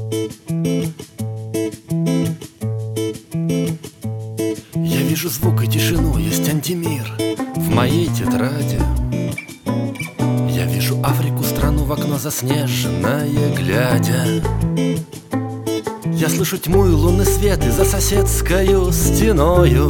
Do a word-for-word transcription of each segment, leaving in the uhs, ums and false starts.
Я вижу звук и тишину, есть антимир в моей тетради. Я вижу Африку, страну в окно заснеженное глядя. Я слышу тьму и лунный свет и за соседскою стеною.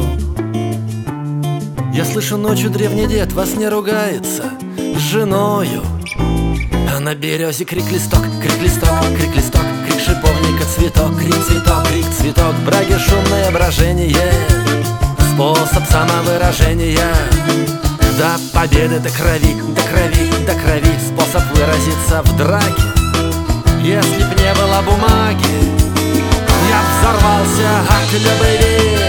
Я слышу ночью древний дед во сне ругается с женою. А на березе крик листок, крик листок, крик листок, крик шиповника, цветок, крик цветок, крик цветок, браги шумное брожение, способ самовыражения. До победы, до крови, до крови, до крови, способ выразиться в драке. Если б не было бумаги, я б взорвался от любви.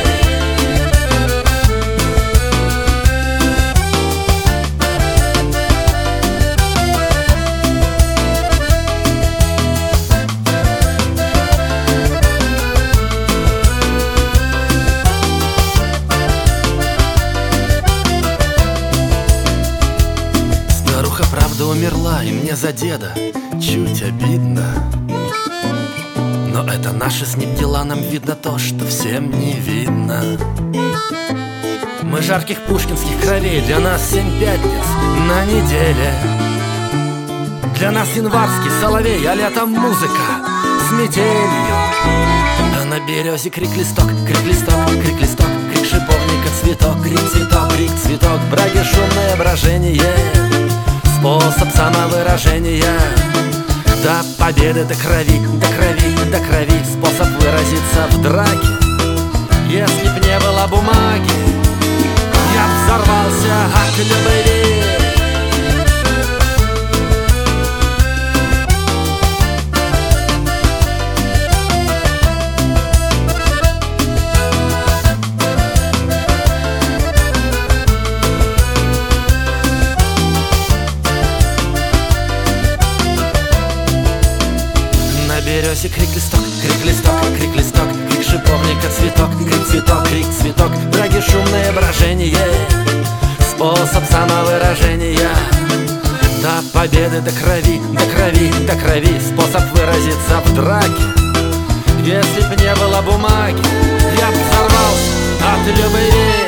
Правда умерла, и мне за деда чуть обидно. Но это наши с ним дела, нам видно то, что всем не видно. Мы жарких пушкинских кровей, для нас семь пятниц на неделе. Для нас январский соловей, а летом музыка с метелью. А на березе крик листок, крик листок, крик листок, крик шиповника, цветок, крик цветок, крик цветок, браги шумное брожение, способ самовыражения. До победы, до крови, до крови, до крови, способ выразиться в драке. Если б не было бумаги, я б взорвался от любви. На березе крик листок, крик листок, крик листок, крик шиповника, цветок, крик цветок, крик цветок, браги шумное брожение, способ самовыражения. До победы, до крови, до крови, до крови, способ выразиться в драке. Если б не было бумаги, я б взорвался от любви.